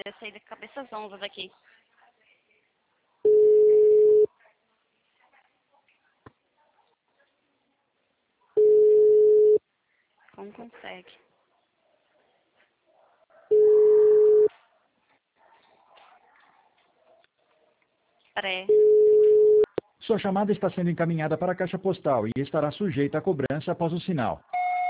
Eu saí de cabeça zonza daqui. Como consegue? Pré. Sua chamada está sendo encaminhada para a caixa postal e estará sujeita a cobrança após o sinal.